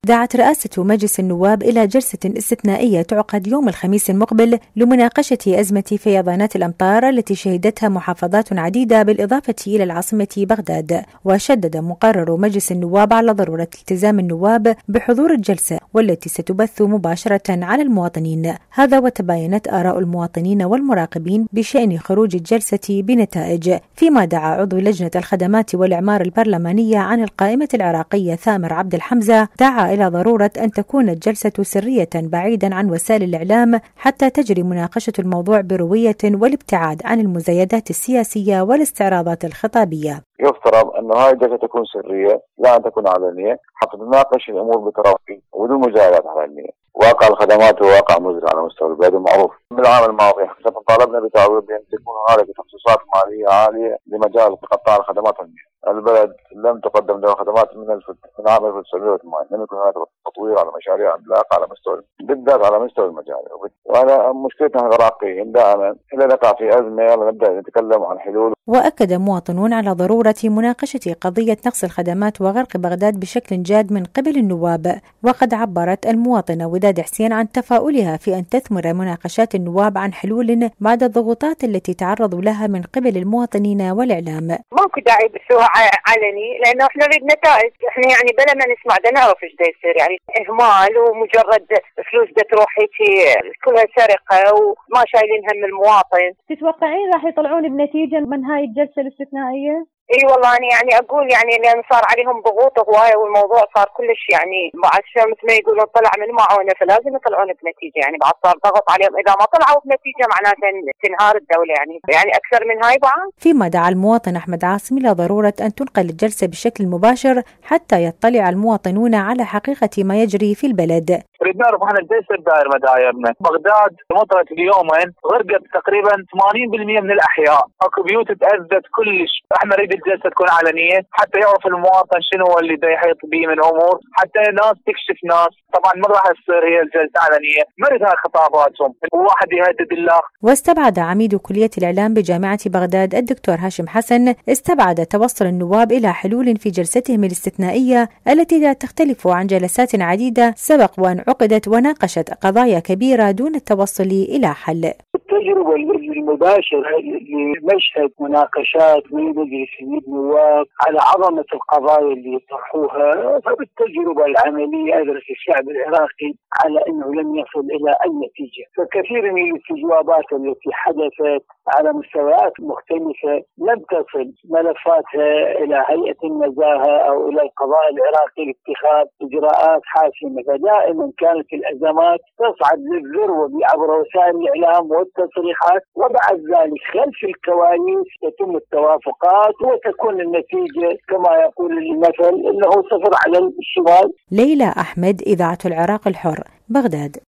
دعت رئاسة مجلس النواب إلى جلسة استثنائية تعقد يوم الخميس المقبل لمناقشة أزمة فيضانات الأمطار التي شهدتها محافظات عديدة بالإضافة إلى العاصمة بغداد. وشدد مقرر مجلس النواب على ضرورة التزام النواب بحضور الجلسة والتي ستبث مباشرة على المواطنين. هذا وتباينت آراء المواطنين والمراقبين بشأن خروج الجلسة بنتائج، فيما دعا عضو لجنة الخدمات والإعمار البرلمانية عن القائمة العراقية ثامر عبد الحمزة دعا إلى ضرورة أن تكون الجلسة سرية بعيدا عن وسائل الإعلام حتى تجري مناقشة الموضوع بروية والابتعاد عن المزايدات السياسية والاستعراضات الخطابية. يفترض أن هذه الجلسة تكون سرية لا أن تكون علنية حتى تناقش الأمور بترافي وبدون مجاهدات علنية. واقع الخدمات هو واقع مزري على مستوى البلد ومعروف. بالعام الماضي طالبنا بتعويض بأن تكون هنالك تخصصات مالية عالية لمجال قطاع الخدمات المالية. البلد لم تقدم له خدمات من عام 1980، لم يكن هناك تطوير على مشاريع عملاقة على مستوى بالذات على مستوى المجال. وأنا مشكلتنا العراقيين دائما إذا نقع في أزمة نبدأ نتكلم عن حلول. وأكد مواطنون على ضرورة مناقشة قضية نقص الخدمات وغرق بغداد بشكل جاد من قبل النواب. وقد عبرت المواطنة وداد حسين عن تفاؤلها في أن تثمر مناقشات النواب عن حلول بعد الضغوطات التي تعرضوا لها من قبل المواطنين والإعلام. ماكو داعي بسوها علني لأنه احنا نريد نتائج، احنا يعني بلا ما نسمع بدنا نعرف ايش دا يصير، يعني إهمال ومجرد فلوس دا تروح هيك كلها سرقة وما شايلين هم المواطن. تتوقعين راح يطلعون بنتيجة من هاي الجلسة الاستثنائية؟ اي والله أنا يعني اقول يعني لان صار عليهم ضغوط هوايه والموضوع صار كلش يعني بعد مثل ما يقولون طلع من معونه، فلازم يطلعون بنتيجه، يعني بعد صار ضغط عليهم، اذا ما طلعوا بنتيجه معناته تنهار الدوله يعني اكثر من هاي بعد. فيما دعا المواطن احمد عاصم الى ضروره ان تنقل الجلسه بشكل مباشر حتى يطلع المواطنون على حقيقه ما يجري في البلد. نريد نعرف احنا الجلسه الدائر مدايرنا. بغداد مطرت اليومين غرقت تقريبا 80% من الاحياء، اكو بيوت تاذت كلش. احنا نريد الجلسه تكون علنيه حتى يعرف المواطن شنو هو اللي دا يحيط به من امور، حتى ناس تكشف ناس. طبعا ما راح تصير هي الجلسه علنيه، ما نريد هاي خطاباتهم وواحد يهدد الله. واستبعد عميد كليه الاعلام بجامعه بغداد الدكتور هاشم حسن استبعد توصل النواب الى حلول في جلستهم الاستثنائيه التي لا تختلف عن جلسات عديده سبق وان عقدت وناقشت قضايا كبيره دون التوصل الى حل. التجربة المباشرة لمشهد مناقشات من مجلس النواب على عظمة القضايا اللي يطرحوها، فبالتجربة العملية أدرك الشعب العراقي على أنه لم يصل إلى أي نتيجة. فكثير من الاستجوابات التي حدثت على مستويات مختلفة لم تصل ملفاتها إلى هيئة النزاهة أو إلى القضاء العراقي لاتخاذ إجراءات حاسمة. فدائما كانت الأزمات تصعد للذروة عبر وسائل الإعلام والتصريحات، وبعد ذلك خلف الكواليس يتم التوافقات وتكون النتيجة كما يقول المثل إنه صفر على الشمال. ليلى أحمد، إذاعة العراق الحر، بغداد.